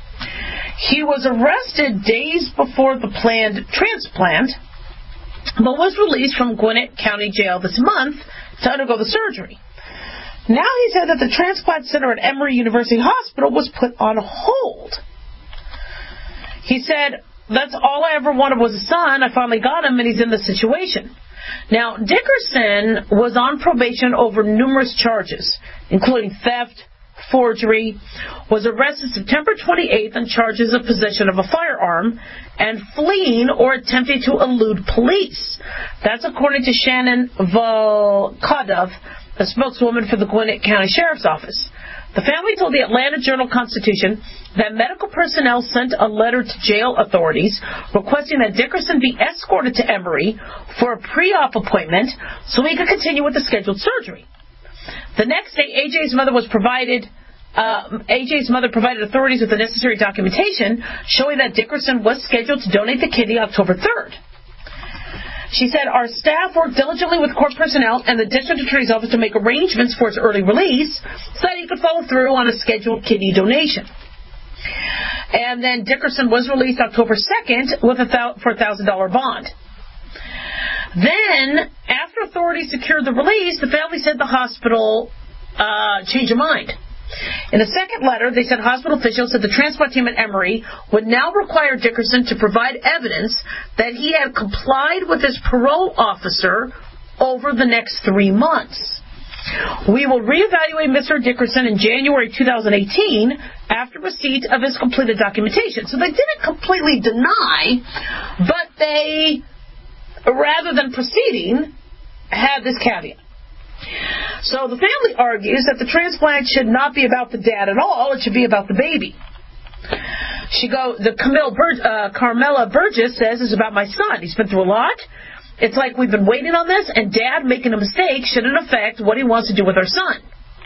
He was arrested days before the planned transplant, but was released from Gwinnett County Jail this month to undergo the surgery. Now he said that the transplant center at Emory University Hospital was put on hold. He said, "That's all I ever wanted was a son. I finally got him, and he's in this situation." Now, Dickerson was on probation over numerous charges, including theft, forgery, was arrested September twenty-eighth on charges of possession of a firearm, and fleeing or attempting to elude police. That's according to Shannon Volkov, a spokeswoman for the Gwinnett County Sheriff's Office. The family told the Atlanta Journal-Constitution that medical personnel sent a letter to jail authorities requesting that Dickerson be escorted to Emory for a pre-op appointment so he could continue with the scheduled surgery. The next day, A J's mother was provided uh, A J's mother provided authorities with the necessary documentation showing that Dickerson was scheduled to donate the kidney October third. She said, "Our staff worked diligently with court personnel and the district attorney's office to make arrangements for his early release so that he could follow through on a scheduled kidney donation." And then Dickerson was released October second with a thou- for a one thousand dollars bond. Then, after authorities secured the release, the family said the hospital uh, changed their mind. In a second letter, they said hospital officials said the transplant team at Emory would now require Dickerson to provide evidence that he had complied with his parole officer over the next three months. "We will reevaluate Mister Dickerson in January twenty eighteen after receipt of his completed documentation." So they didn't completely deny, but they, rather than proceeding, had this caveat. So the family argues that the transplant should not be about the dad at all. It should be about the baby. She go. The Camille Bur- uh, Carmela Burgess says it's about my son. He's been through a lot. It's like we've been waiting on this, and Dad making a mistake shouldn't affect what he wants to do with our son.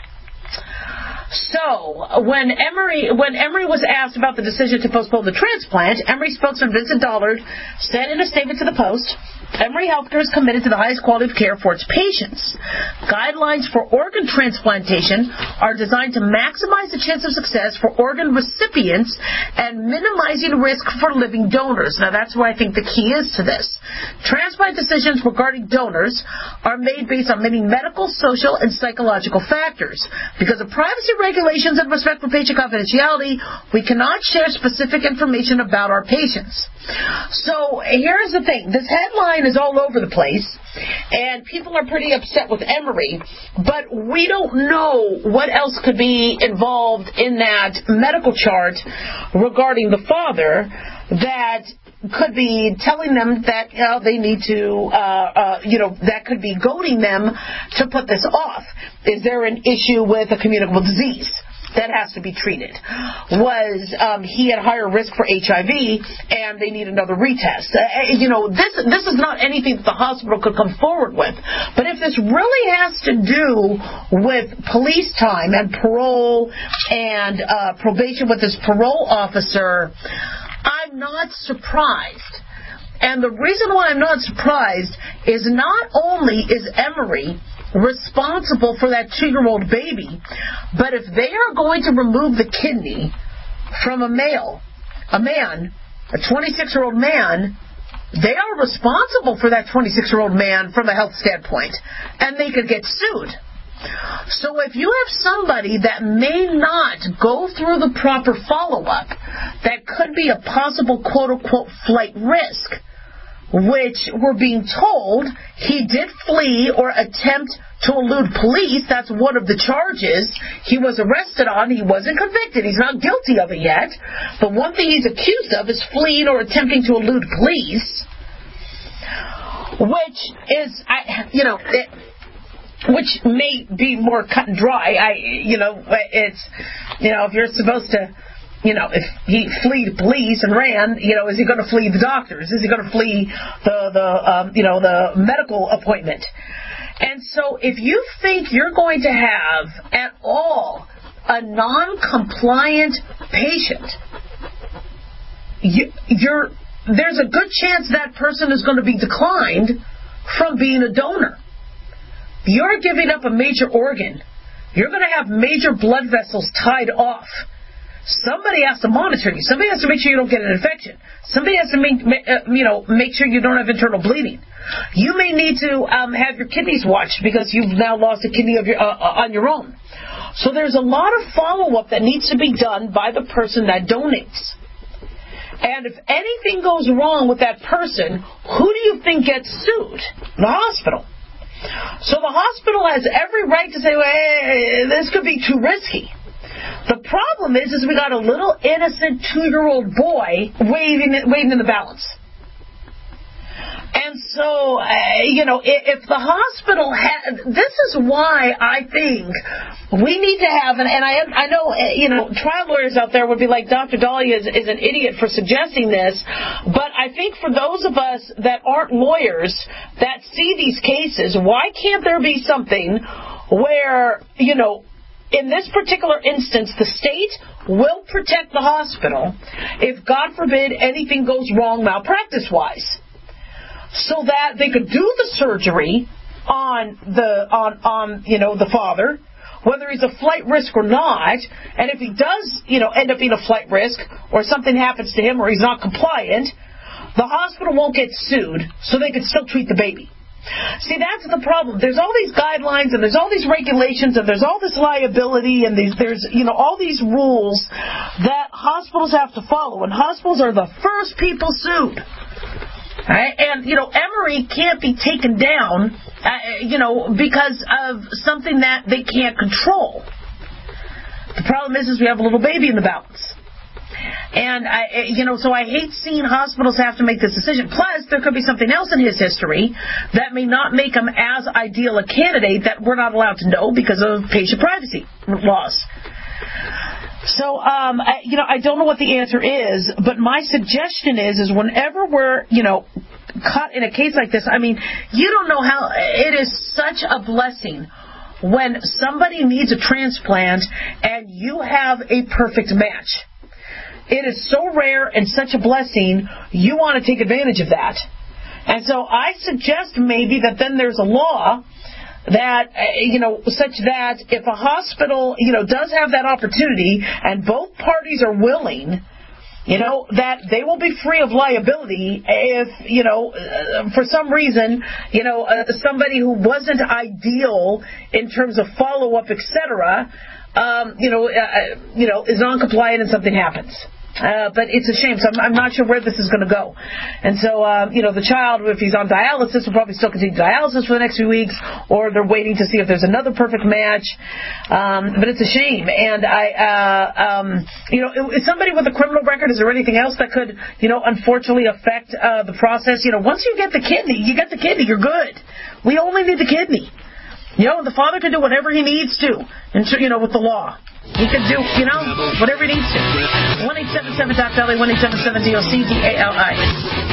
So when Emory when Emory was asked about the decision to postpone the transplant, Emory spokesman Vincent Dollard said in a statement to the Post, "Emory Healthcare is committed to the highest quality of care for its patients. Guidelines for organ transplantation are designed to maximize the chance of success for organ recipients and minimizing risk for living donors." Now that's where I think the key is to this. Transplant decisions regarding donors are made based on many medical, social, and psychological factors. Because of privacy regulations and respect for patient confidentiality, we cannot share specific information about our patients. So here's the thing. This headline is all over the place, and people are pretty upset with Emory, but we don't know what else could be involved in that medical chart regarding the father that could be telling them that you know, they need to, uh, uh, you know, that could be goading them to put this off. Is there an issue with a communicable disease that has to be treated? Was um, he at higher risk for H I V and they need another retest? Uh, you know, this this is not anything that the hospital could come forward with. But if this really has to do with police time and parole and uh, probation with this parole officer, I'm not surprised. And the reason why I'm not surprised is not only is Emory responsible for that two-year-old baby, but if they are going to remove the kidney from a male, a man, a twenty-six-year-old man, they are responsible for that twenty-six-year-old man from a health standpoint, and they could get sued. So if you have somebody that may not go through the proper follow-up, that could be a possible quote-unquote flight risk, which we're being told he did flee or attempt to elude police. That's one of the charges he was arrested on. He wasn't convicted. He's not guilty of it yet. But one thing he's accused of is fleeing or attempting to elude police, which is, I, you know... It, which may be more cut and dry. I, you know, it's, you know, if you're supposed to, you know, if he flee the police and ran, you know, is he going to flee the doctors? Is he going to flee the, the, um, you know, the medical appointment? And so if you think you're going to have at all a non-compliant patient, you, you're, there's a good chance that person is going to be declined from being a donor. You're giving up a major organ. You're going to have major blood vessels tied off. Somebody has to monitor you. Somebody has to make sure you don't get an infection. Somebody has to make, you know, make sure you don't have internal bleeding. You may need to um, have your kidneys watched because you've now lost a kidney of your, uh, on your own. So there's a lot of follow-up that needs to be done by the person that donates. And if anything goes wrong with that person, who do you think gets sued? The hospital. So the hospital has every right to say, well, hey, this could be too risky. The problem is, is we got a little innocent two-year-old boy waving, waving in the balance. And so, uh, you know, if, if the hospital had, this is why I think we need to have, and, and I I know, you know, trial lawyers out there would be like, Doctor Dahlia is, is an idiot for suggesting this, but I think for those of us that aren't lawyers that see these cases, why can't there be something where, you know, in this particular instance, the state will protect the hospital if, God forbid, anything goes wrong malpractice-wise, so that they could do the surgery on the on on you know the father, whether he's a flight risk or not, and if he does you know end up being a flight risk or something happens to him or he's not compliant, the hospital won't get sued, so they could still treat the baby. See, that's the problem. There's all these guidelines and there's all these regulations and there's all this liability and these, there's, you know, all these rules that hospitals have to follow. And hospitals are the first people sued. Right? And, you know, Emory can't be taken down, uh, you know, because of something that they can't control. The problem is, is we have a little baby in the balance. And, I, you know, so I hate seeing hospitals have to make this decision. Plus, there could be something else in his history that may not make him as ideal a candidate that we're not allowed to know because of patient privacy laws. So, um, I, you know, I don't know what the answer is, but my suggestion is, is whenever we're, you know, caught in a case like this, I mean, you don't know how, it is such a blessing when somebody needs a transplant and you have a perfect match. It is so rare and such a blessing, you want to take advantage of that. And so I suggest maybe that then there's a law that, you know, such that if a hospital, you know, does have that opportunity and both parties are willing, you know, that they will be free of liability if, you know, uh, for some reason, you know, uh, somebody who wasn't ideal in terms of follow-up, et cetera, um, you know, uh, you know, is non-compliant and something happens. Uh, but it's a shame. So I'm, I'm not sure where this is going to go. And so, uh, you know, the child, if he's on dialysis, will probably still continue dialysis for the next few weeks, or they're waiting to see if there's another perfect match. Um, but it's a shame. And I, uh, um, you know, is somebody with a criminal record, is there anything else that could, you know, unfortunately affect uh, the process? You know, once you get the kidney, you get the kidney, you're good. We only need the kidney. You know, the father can do whatever he needs to, and you know, with the law. He can do, you know, whatever he needs to. one eight seven seven D O C D A L I, one eight seven seven D O C D A L I.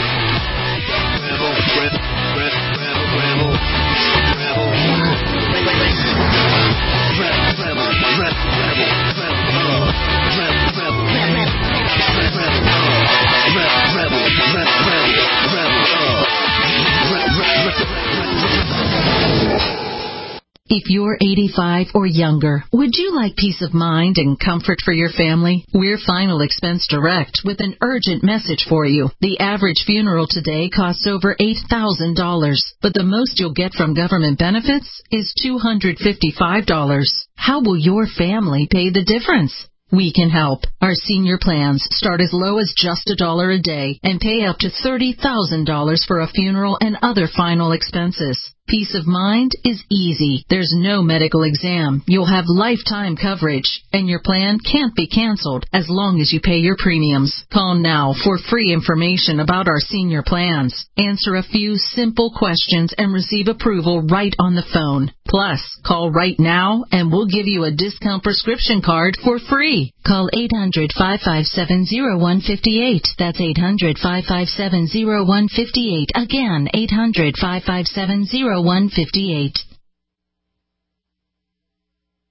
If you're eighty-five or younger, would you like peace of mind and comfort for your family? We're Final Expense Direct with an urgent message for you. The average funeral today costs over eight thousand dollars, but the most you'll get from government benefits is two hundred fifty-five dollars. How will your family pay the difference? We can help. Our senior plans start as low as just a dollar a day and pay up to thirty thousand dollars for a funeral and other final expenses. Peace of mind is easy. There's no medical exam. You'll have lifetime coverage, and your plan can't be canceled as long as you pay your premiums. Call now for free information about our senior plans. Answer a few simple questions and receive approval right on the phone. Plus, call right now and we'll give you a discount prescription card for free. Call eight hundred, five five seven, zero one five eight. That's eight hundred, five five seven, zero one five eight. Again, eight hundred, five five seven, zero one five eight.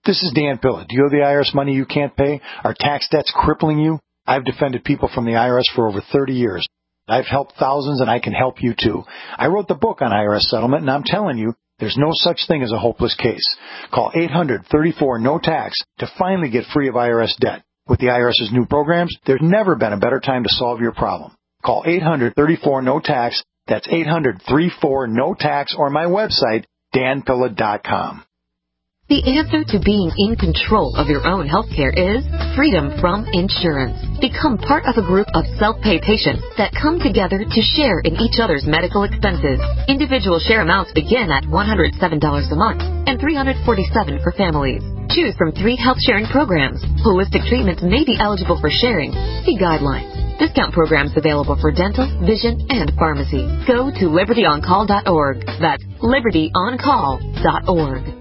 This is Dan Pilla. Do you owe the I R S money you can't pay? Are tax debts crippling you? I've defended people from the I R S for over thirty years. I've helped thousands, and I can help you too. I wrote the book on I R S settlement, and I'm telling you, there's no such thing as a hopeless case. Call eight hundred, thirty-four, no tax to finally get free of I R S debt. With the IRS's new programs, there's never been a better time to solve your problem. Call eight hundred, thirty-four, no tax. That's eight hundred, thirty-four, no tax, or my website, dan pilla dot com. The answer to being in control of your own healthcare is freedom from insurance. Become part of a group of self-pay patients that come together to share in each other's medical expenses. Individual share amounts begin at one hundred seven dollars a month and three hundred forty-seven dollars for families. Choose from three health sharing programs. Holistic treatments may be eligible for sharing. See guidelines. Discount programs available for dental, vision, and pharmacy. Go to liberty on call dot org. That's liberty on call dot org.